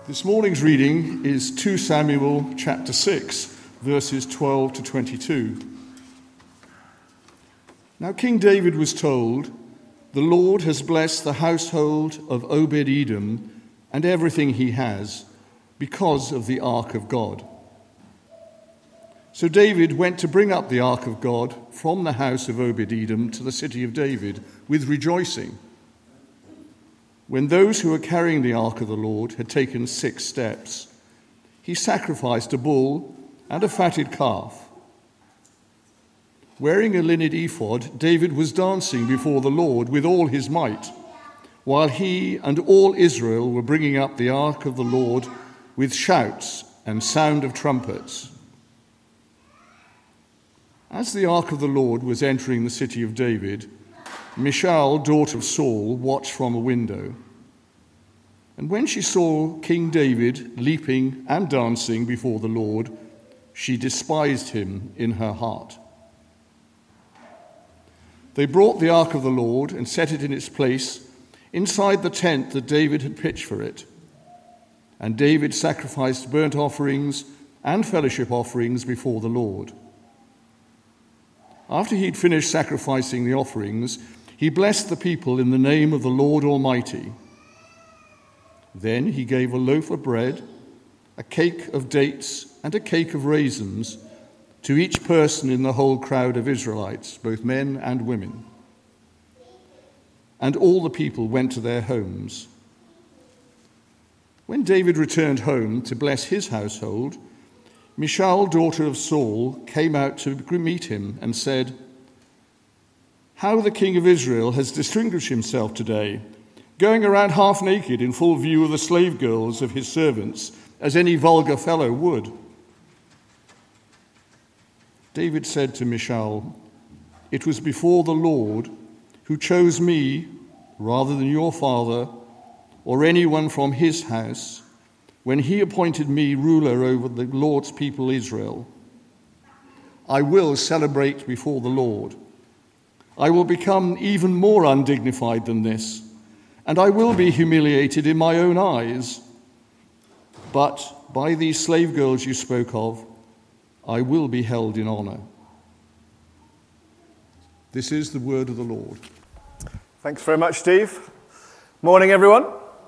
This morning's reading is 2 Samuel chapter 6, verses 12 to 22. Now King David was told, "The Lord has blessed the household of Obed-Edom and everything he has, because of the ark of God." So David went to bring up the ark of God from the house of Obed-Edom to the city of David with rejoicing. When those who were carrying the ark of the Lord had taken 6 steps, he sacrificed a bull and a fatted calf. Wearing a linen ephod, David was dancing before the Lord with all his might, while he and all Israel were bringing up the ark of the Lord with shouts and sound of trumpets. As the ark of the Lord was entering the city of David, Michal, daughter of Saul, watched from a window. And when she saw King David leaping and dancing before the Lord, she despised him in her heart. They brought the ark of the Lord and set it in its place inside the tent that David had pitched for it. And David sacrificed burnt offerings and fellowship offerings before the Lord. After he'd finished sacrificing the offerings, he blessed the people in the name of the Lord Almighty. Then he gave a loaf of bread, a cake of dates, and a cake of raisins to each person in the whole crowd of Israelites, both men and women. And all the people went to their homes. When David returned home to bless his household, Michal, daughter of Saul, came out to meet him and said, "How the king of Israel has distinguished himself today, going around half naked in full view of the slave girls of his servants, as any vulgar fellow would." David said to Michal, "It was before the Lord who chose me rather than your father or anyone from his house, when he appointed me ruler over the Lord's people Israel. I will celebrate before the Lord. I will become even more undignified than this, and I will be humiliated in my own eyes. But by these slave girls you spoke of, I will be held in honor." This is the word of the Lord. Thanks very much, Steve. Morning, everyone.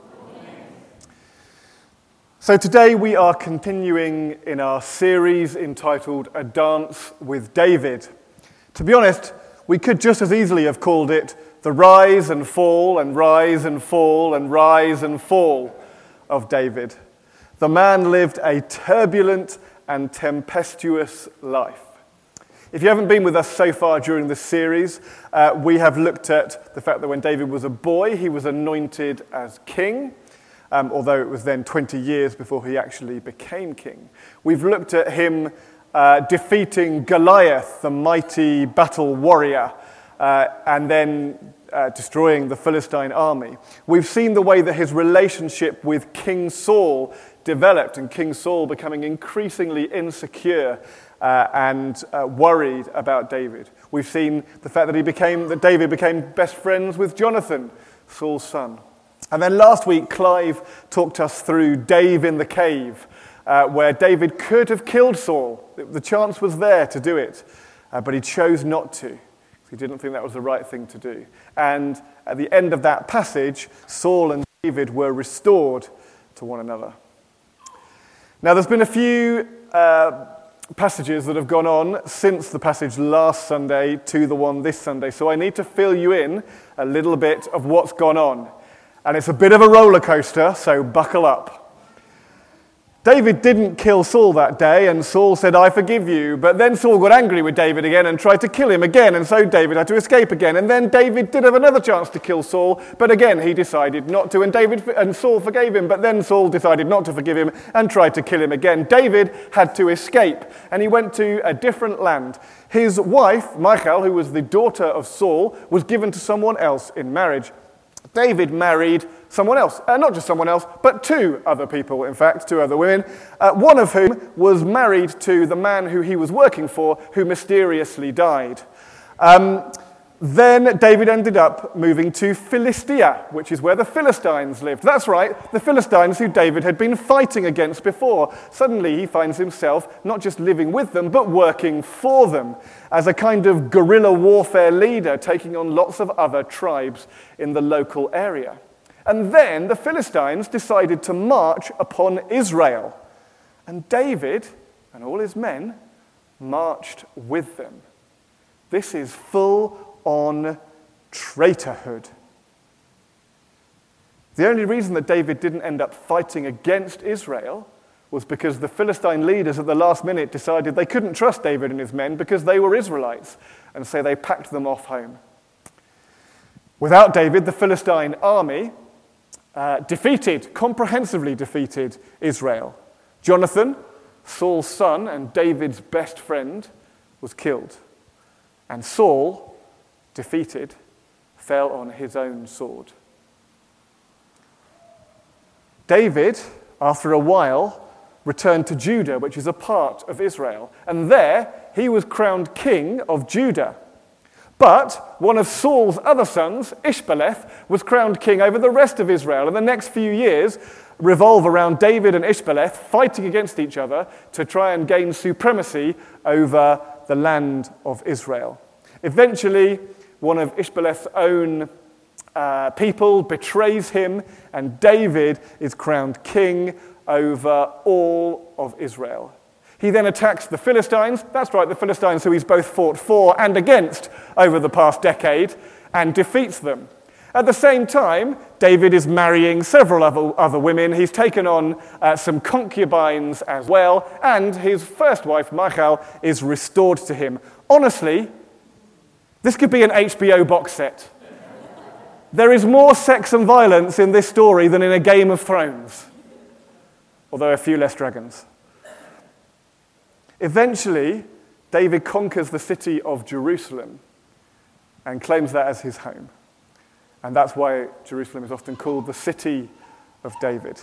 So today we are continuing in our series entitled A Dance with David. To be honest, we could just as easily have called it The Rise and Fall and Rise and Fall and Rise and Fall of David. The man lived a turbulent and tempestuous life. If you haven't been with us so far during this series, we have looked at the fact that when David was a boy, he was anointed as king. Although it was then 20 years before he actually became king. We've looked at him defeating Goliath, the mighty battle warrior, and then destroying the Philistine army. We've seen the way that his relationship with King Saul developed, and King Saul becoming increasingly insecure and worried about David. We've seen the fact that David became best friends with Jonathan, Saul's son. And then last week, Clive talked us through Dave in the cave, where David could have killed Saul. The chance was there to do it, but he chose not to. He didn't think that was the right thing to do. And at the end of that passage, Saul and David were restored to one another. Now, there's been a few passages that have gone on since the passage last Sunday to the one this Sunday, so I need to fill you in a little bit of what's gone on. And it's a bit of a roller coaster, so buckle up. David didn't kill Saul that day, and Saul said, "I forgive you." But then Saul got angry with David again and tried to kill him again, and so David had to escape again. And then David did have another chance to kill Saul, but again he decided not to, and Saul forgave him, but then Saul decided not to forgive him and tried to kill him again. David had to escape, and he went to a different land. His wife, Michal, who was the daughter of Saul, was given to someone else in marriage. David married someone else, not just someone else, but 2 other people, in fact, 2 other women, one of whom was married to the man who he was working for, who mysteriously died. Then David ended up moving to Philistia, which is where the Philistines lived. That's right, the Philistines who David had been fighting against before. Suddenly he finds himself not just living with them, but working for them as a kind of guerrilla warfare leader, taking on lots of other tribes in the local area. And then the Philistines decided to march upon Israel. And David and all his men marched with them. This is full-on traitorhood. The only reason that David didn't end up fighting against Israel was because the Philistine leaders at the last minute decided they couldn't trust David and his men because they were Israelites, and so they packed them off home. Without David, the Philistine army comprehensively defeated Israel. Jonathan, Saul's son and David's best friend, was killed. And Saul, defeated, fell on his own sword. David, after a while, returned to Judah, which is a part of Israel. And there, he was crowned king of Judah. But one of Saul's other sons, Ishbosheth, was crowned king over the rest of Israel. And the next few years revolve around David and Ishbosheth fighting against each other to try and gain supremacy over the land of Israel. Eventually, one of Ishbosheth's own people betrays him, and David is crowned king over all of Israel. He then attacks the Philistines. That's right, the Philistines who he's both fought for and against over the past decade, and defeats them. At the same time, David is marrying several other women. He's taken on some concubines as well, and his first wife, Michal, is restored to him. Honestly, this could be an HBO box set. There is more sex and violence in this story than in a Game of Thrones, although a few less dragons. Eventually, David conquers the city of Jerusalem and claims that as his home. And that's why Jerusalem is often called the city of David.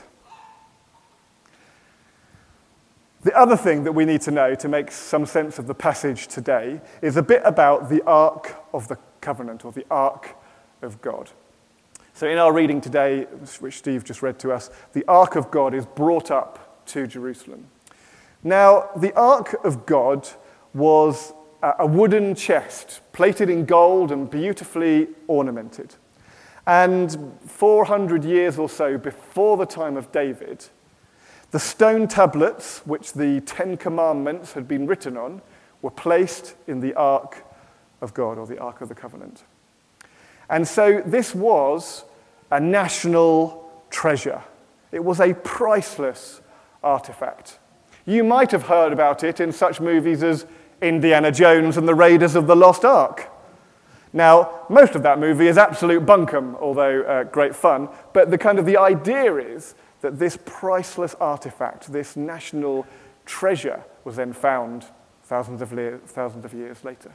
The other thing that we need to know to make some sense of the passage today is a bit about the Ark of the Covenant, or the Ark of God. So in our reading today, which Steve just read to us, the Ark of God is brought up to Jerusalem. Now, the Ark of God was a wooden chest, plated in gold and beautifully ornamented. And 400 years or so before the time of David, the stone tablets, which the Ten Commandments had been written on, were placed in the Ark of God, or the Ark of the Covenant. And so this was a national treasure. It was a priceless artifact. You might have heard about it in such movies as Indiana Jones and the Raiders of the Lost Ark. Now, most of that movie is absolute bunkum, although great fun, but the idea is that this priceless artifact, this national treasure, was then found thousands of years later.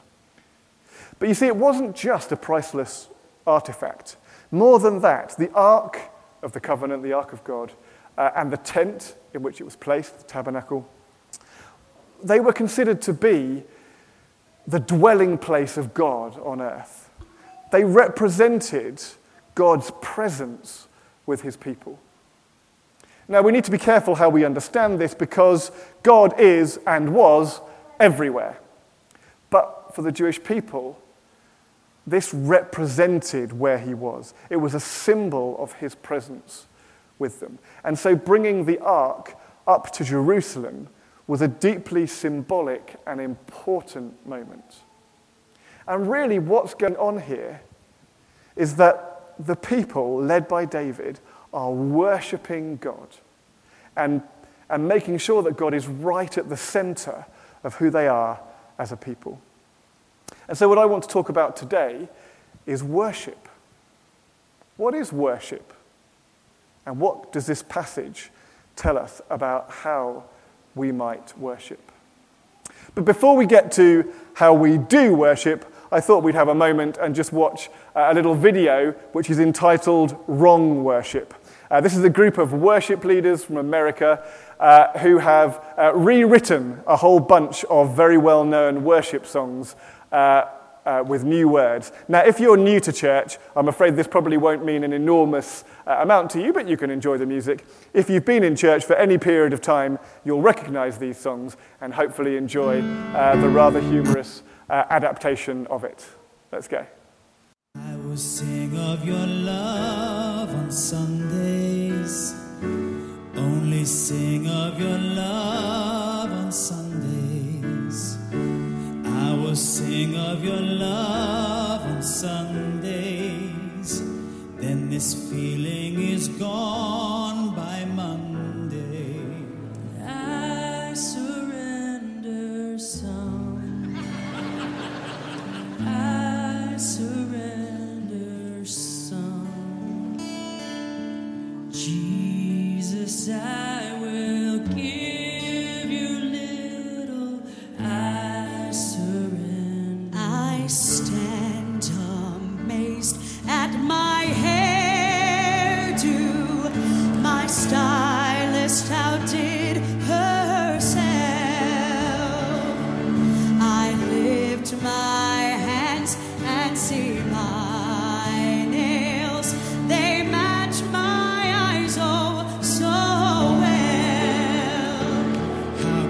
But you see, it wasn't just a priceless artifact. More than that, the Ark of the Covenant, the Ark of God, and the tent in which it was placed, the tabernacle, they were considered to be the dwelling place of God on earth. They represented God's presence with his people. Now, we need to be careful how we understand this because God is and was everywhere. But for the Jewish people, this represented where he was. It was a symbol of his presence with them. And so bringing the ark up to Jerusalem was a deeply symbolic and important moment. And really what's going on here is that the people, led by David, are worshipping God and making sure that God is right at the center of who they are as a people. And so what I want to talk about today is worship. What is worship? And what does this passage tell us about how we might worship? But before we get to how we do worship, I thought we'd have a moment and just watch a little video which is entitled Wrong Worship. This is a group of worship leaders from America who have rewritten a whole bunch of very well-known worship songs with new words. Now, if you're new to church, I'm afraid this probably won't mean an enormous amount to you, but you can enjoy the music. If you've been in church for any period of time, you'll recognize these songs and hopefully enjoy the rather humorous adaptation of it. Let's go. I will sing of your love on Sundays, only sing of your love on Sundays. I will sing of your love on Sundays, then this feeling is gone by Monday. I surrender some, I surrender some. Jesus, I will give you little, I surrender. I stand amazed at my hairdo. My stylist outdid herself. I lift my hands and see my nails. They match my eyes oh so well. How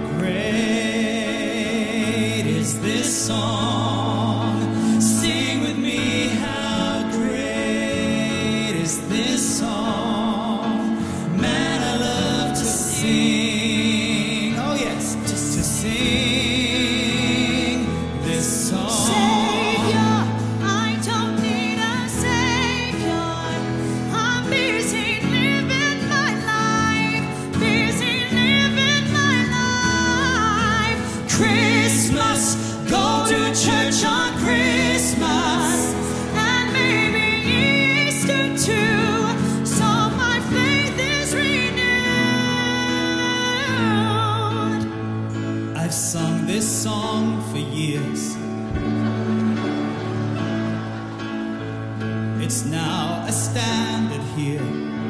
great is this song? Sing with me, how great is this song? Man, I love to sing. Oh yes, just to sing this song. Savior, I don't need a savior. I'm busy living my life, busy living my life. Christmas, go to church on Christmas, and maybe Easter too, so my faith is renewed. I've sung this song for years. It's now a standard here,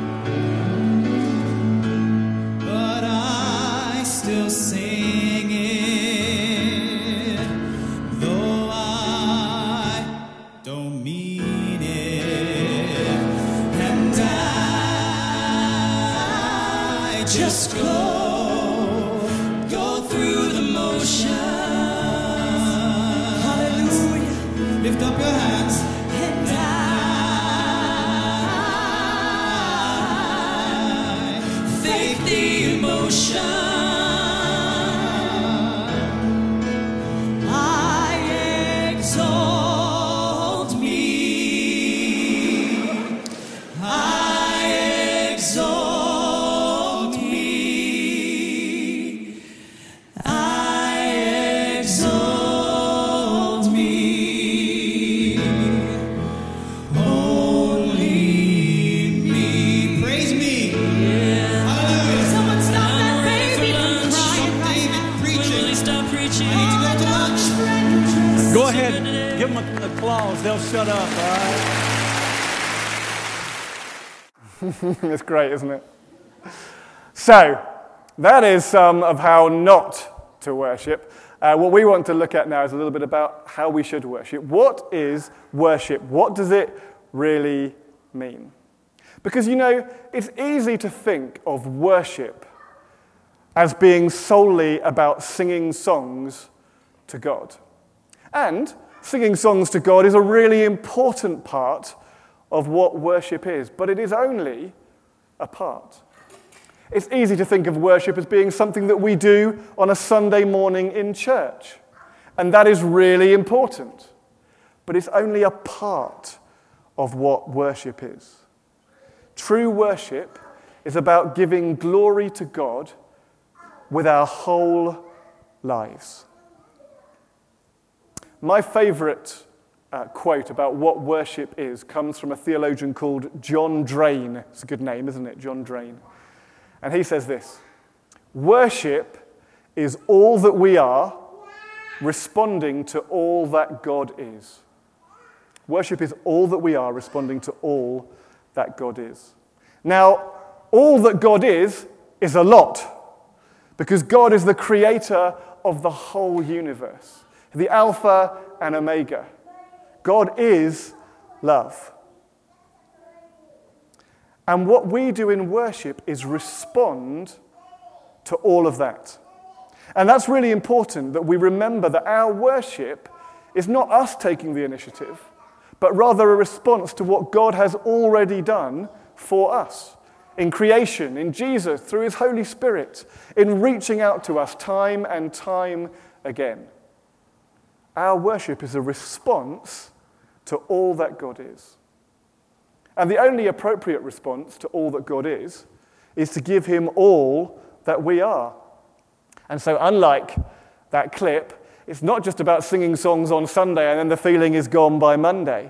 but I still sing it, though I don't mean it, and I just go through the motions. Hallelujah. Lift up your hands. And I fake the emotion. I exalt Me. I exalt me. I exalt me. Only me. Praise me. Hallelujah. Someone stop that baby from Stop crying right David now. preaching. Stop preaching. I need to go to lunch. Go ahead, give them an applause. They'll shut up, all right? It's great, isn't it? So, that is some of how not to worship. What we want to look at now is a little bit about how we should worship. What is worship? What does it really mean? Because, you know, it's easy to think of worship as being solely about singing songs to God. And singing songs to God is a really important part of what worship is, but it is only a part. It's easy to think of worship as being something that we do on a Sunday morning in church, and that is really important, but it's only a part of what worship is. True worship is about giving glory to God with our whole lives. My favorite quote about what worship is comes from a theologian called John Drain. It's a good name, isn't it? John Drain. And he says this: worship is all that we are responding to all that God is. Worship is all that we are responding to all that God is. Now, all that God is a lot, because God is the creator of the whole universe, the Alpha and Omega. God is love. And what we do in worship is respond to all of that. And that's really important, that we remember that our worship is not us taking the initiative, but rather a response to what God has already done for us in creation, in Jesus, through his Holy Spirit, in reaching out to us time and time again. Our worship is a response to all that God is. And the only appropriate response to all that God is to give him all that we are. And so unlike that clip, it's not just about singing songs on Sunday and then the feeling is gone by Monday.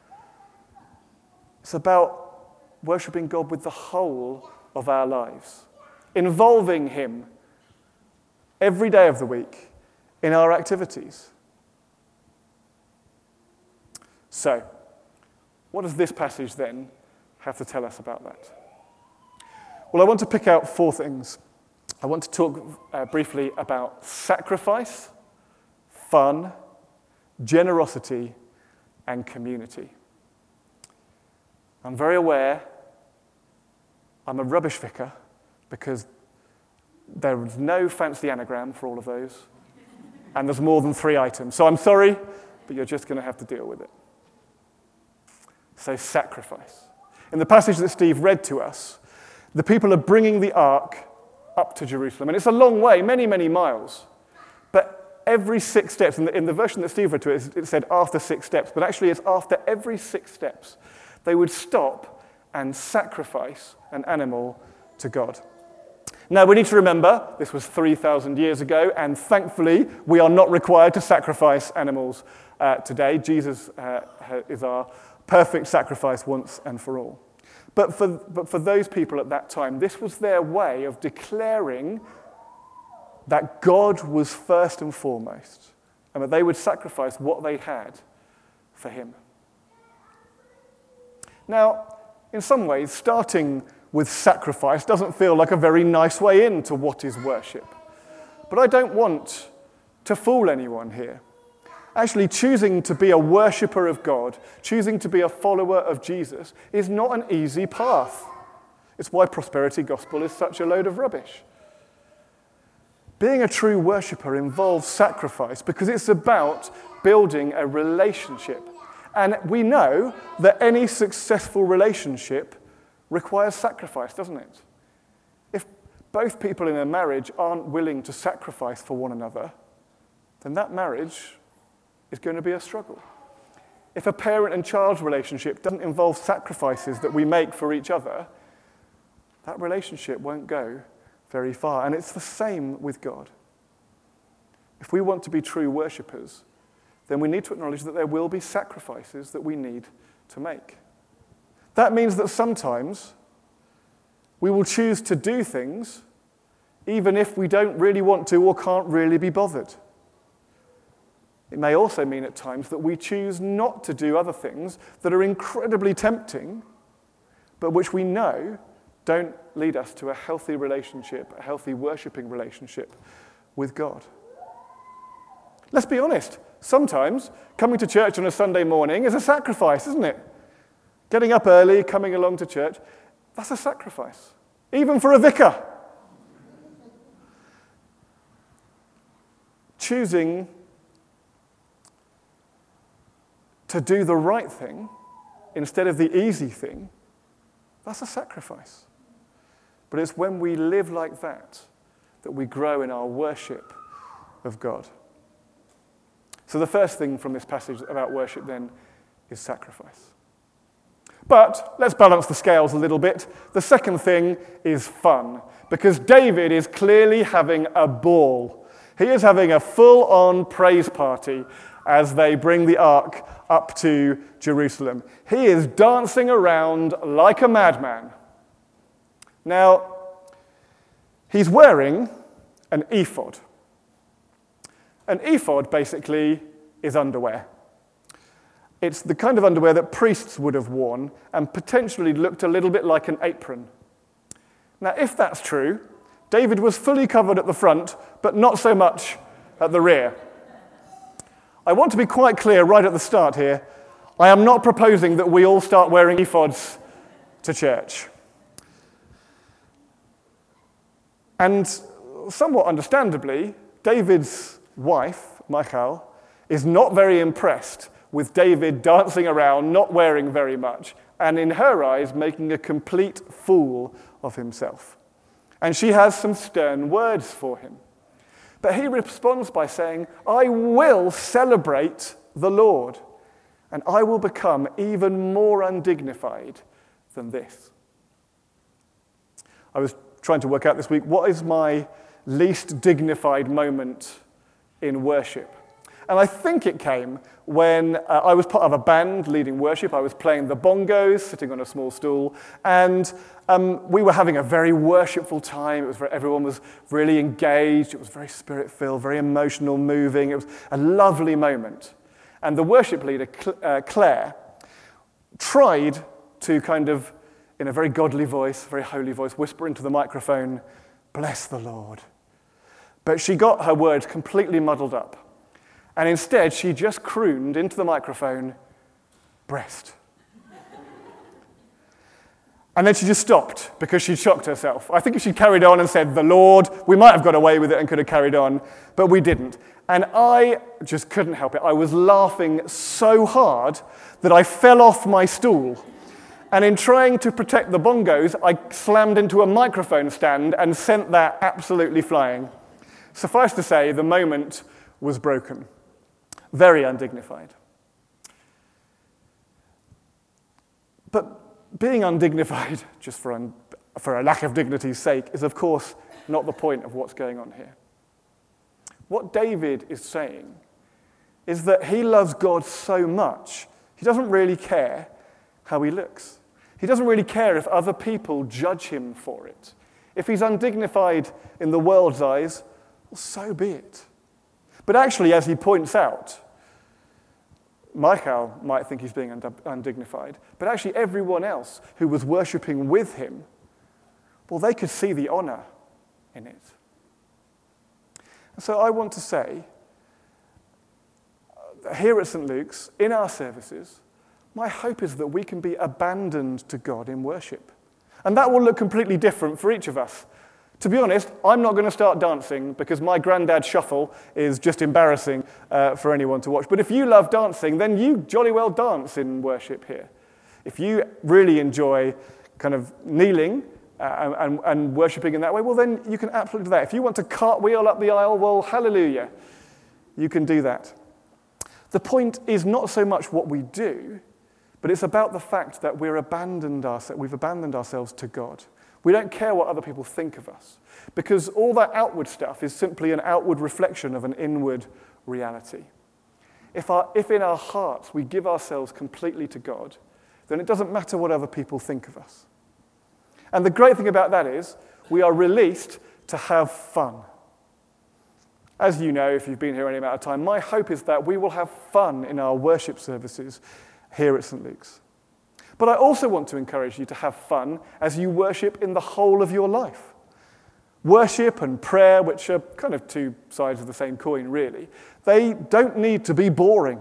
It's about worshipping God with the whole of our lives, involving him every day of the week in our activities. So, what does this passage then have to tell us about that? Well, I want to pick out 4 things. I want to talk briefly about sacrifice, fun, generosity, and community. I'm very aware I'm a rubbish vicar because there's no fancy anagram for all of those, and there's more than 3 items. So I'm sorry, but you're just going to have to deal with it. So sacrifice. In the passage that Steve read to us, the people are bringing the ark up to Jerusalem. And it's a long way, many, many miles. But every 6 steps, in the version that Steve read to us, it said after 6 steps, but actually it's after every 6 steps, they would stop and sacrifice an animal to God. Now, we need to remember, this was 3,000 years ago, and thankfully, we are not required to sacrifice animals today. Jesus is our perfect sacrifice once and for all. But for those people at that time, this was their way of declaring that God was first and foremost, and that they would sacrifice what they had for him. Now, in some ways, starting with sacrifice doesn't feel like a very nice way into what is worship. But I don't want to fool anyone here. Actually, choosing to be a worshipper of God, choosing to be a follower of Jesus, is not an easy path. It's why prosperity gospel is such a load of rubbish. Being a true worshipper involves sacrifice because it's about building a relationship. And we know that any successful relationship requires sacrifice, doesn't it? If both people in a marriage aren't willing to sacrifice for one another, then that marriage is going to be a struggle. If a parent and child relationship doesn't involve sacrifices that we make for each other, that relationship won't go very far. And it's the same with God. If we want to be true worshippers, then we need to acknowledge that there will be sacrifices that we need to make. That means that sometimes we will choose to do things even if we don't really want to or can't really be bothered. It may also mean at times that we choose not to do other things that are incredibly tempting, but which we know don't lead us to a healthy relationship, a healthy worshipping relationship with God. Let's be honest. Sometimes coming to church on a Sunday morning is a sacrifice, isn't it? Getting up early, coming along to church, that's a sacrifice, even for a vicar. Choosing to do the right thing instead of the easy thing, that's a sacrifice. But it's when we live like that that we grow in our worship of God. So the first thing from this passage about worship then is sacrifice. But let's balance the scales a little bit. The second thing is fun, because David is clearly having a ball. He is having a full-on praise party as they bring the ark up to Jerusalem. He is dancing around like a madman. Now, he's wearing an ephod. An ephod, basically, is underwear. It's the kind of underwear that priests would have worn and potentially looked a little bit like an apron. Now, if that's true, David was fully covered at the front, but not so much at the rear. I want to be quite clear right at the start here. I am not proposing that we all start wearing ephods to church. And somewhat understandably, David's wife, Michal, is not very impressed with David dancing around, not wearing very much, and in her eyes, making a complete fool of himself. And she has some stern words for him. But he responds by saying, I will celebrate the Lord, and I will become even more undignified than this. I was trying to work out this week, what is my least dignified moment in worship? And I think it came when I was part of a band leading worship. I was playing the bongos, sitting on a small stool, and we were having a very worshipful time. Everyone was really engaged. It was very spirit-filled, very emotional, moving. It was a lovely moment. And the worship leader, Claire, tried to kind of, in a very godly voice, very holy voice, whisper into the microphone, "Bless the Lord." But she got her words completely muddled up. And instead, she just crooned into the microphone, "Breast." And then she just stopped because she'd shocked herself. I think if she'd carried on and said, "The Lord," we might have got away with it and could have carried on, but we didn't. And I just couldn't help it. I was laughing so hard that I fell off my stool. And in trying to protect the bongos, I slammed into a microphone stand and sent that absolutely flying. Suffice to say, the moment was broken. Very undignified. But being undignified, just for a lack of dignity's sake, is of course not the point of what's going on here. What David is saying is that he loves God so much, he doesn't really care how he looks. He doesn't really care if other people judge him for it. If he's undignified in the world's eyes, well, so be it. But actually, as he points out, Michal might think he's being undignified, but actually everyone else who was worshipping with him, well, they could see the honor in it. And so I want to say, here at St. Luke's, in our services, my hope is that we can be abandoned to God in worship. And that will look completely different for each of us. To be honest, I'm not going to start dancing because my granddad's shuffle is just embarrassing for anyone to watch. But if you love dancing, then you jolly well dance in worship here. If you really enjoy kind of kneeling and worshipping in that way, well, then you can absolutely do that. If you want to cartwheel up the aisle, well, hallelujah, you can do that. The point is not so much what we do, but it's about the fact that we've abandoned ourselves to God. We don't care what other people think of us, because all that outward stuff is simply an outward reflection of an inward reality. If in our hearts we give ourselves completely to God, then it doesn't matter what other people think of us. And the great thing about that is we are released to have fun. As you know, if you've been here any amount of time, my hope is that we will have fun in our worship services here at St. Luke's. But I also want to encourage you to have fun as you worship in the whole of your life. Worship and prayer, which are kind of two sides of the same coin, really, they don't need to be boring.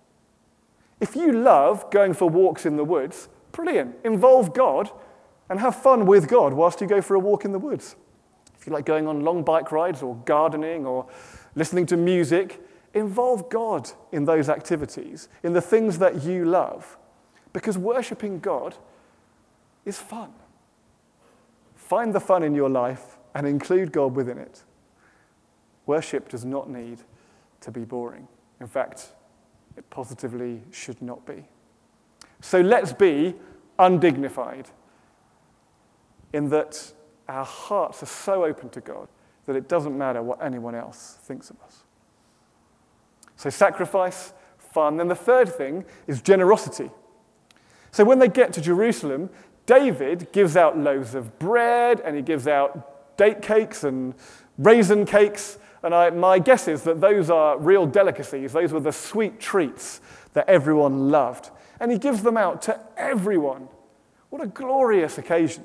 If you love going for walks in the woods, brilliant. Involve God and have fun with God whilst you go for a walk in the woods. If you like going on long bike rides or gardening or listening to music, involve God in those activities, in the things that you love. Because worshipping God is fun. Find the fun in your life and include God within it. Worship does not need to be boring. In fact, it positively should not be. So let's be undignified in that our hearts are so open to God that it doesn't matter what anyone else thinks of us. So sacrifice, fun. Then the third thing is generosity. So when they get to Jerusalem, David gives out loaves of bread and he gives out date cakes and raisin cakes. And my guess is that those are real delicacies. Those were the sweet treats that everyone loved. And he gives them out to everyone. What a glorious occasion.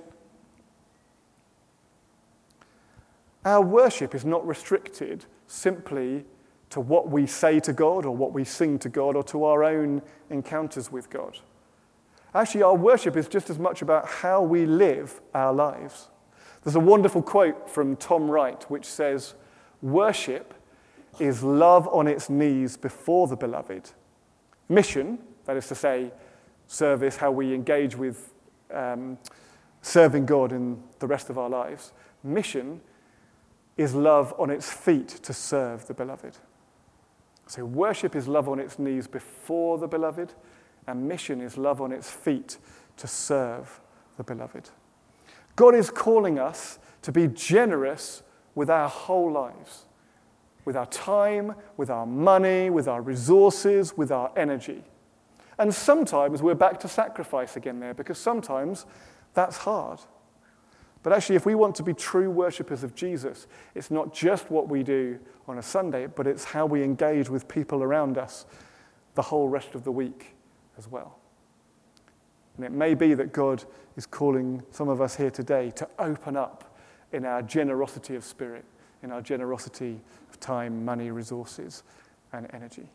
Our worship is not restricted simply to what we say to God or what we sing to God or to our own encounters with God. Actually, our worship is just as much about how we live our lives. There's a wonderful quote from Tom Wright which says, "Worship is love on its knees before the beloved. Mission, that is to say, service, how we engage with serving God in the rest of our lives. Mission is love on its feet to serve the beloved." So worship is love on its knees before the beloved, and mission is love on its feet to serve the beloved. God is calling us to be generous with our whole lives, with our time, with our money, with our resources, with our energy. And sometimes we're back to sacrifice again there, because sometimes that's hard. But actually, if we want to be true worshippers of Jesus, it's not just what we do on a Sunday, but it's how we engage with people around us the whole rest of the week as well. And it may be that God is calling some of us here today to open up in our generosity of spirit, in our generosity of time, money, resources, and energy.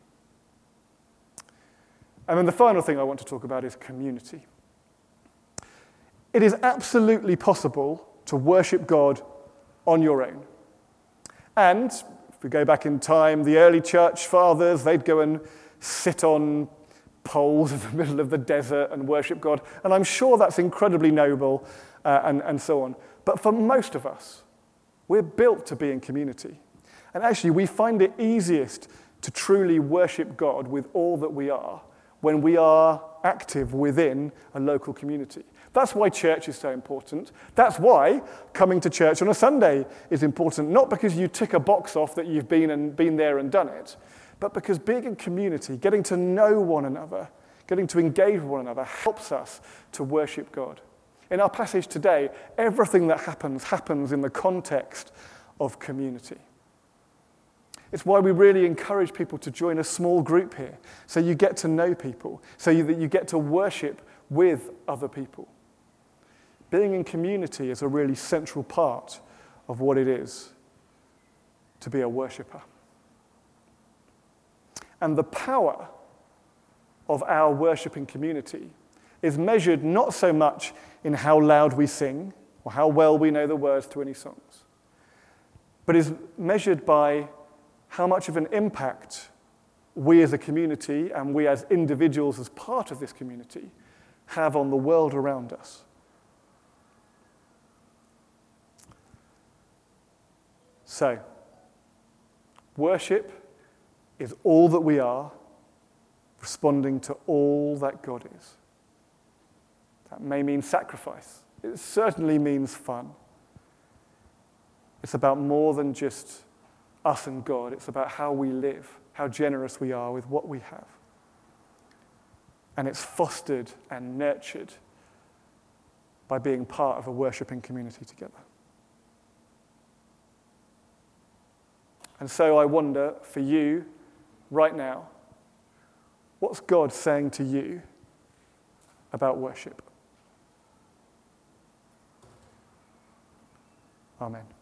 And then the final thing I want to talk about is community. It is absolutely possible to worship God on your own. And if we go back in time, the early church fathers, they'd go and sit on poles in the middle of the desert and worship God. And I'm sure that's incredibly noble and so on. But for most of us, we're built to be in community. And actually, we find it easiest to truly worship God with all that we are when we are active within a local community. That's why church is so important. That's why coming to church on a Sunday is important, not because you tick a box off that you've been there and done it, but because being in community, getting to know one another, getting to engage with one another helps us to worship God. In our passage today, everything that happens in the context of community. It's why we really encourage people to join a small group here, so you get to know people, so that you get to worship with other people. Being in community is a really central part of what it is to be a worshipper. And the power of our worshiping community is measured not so much in how loud we sing or how well we know the words to any songs, but is measured by how much of an impact we as a community and we as individuals as part of this community have on the world around us. So, worship is all that we are, responding to all that God is. That may mean sacrifice. It certainly means fun. It's about more than just us and God. It's about how we live, how generous we are with what we have. And it's fostered and nurtured by being part of a worshiping community together. And so I wonder, for you, right now, what's God saying to you about worship? Amen.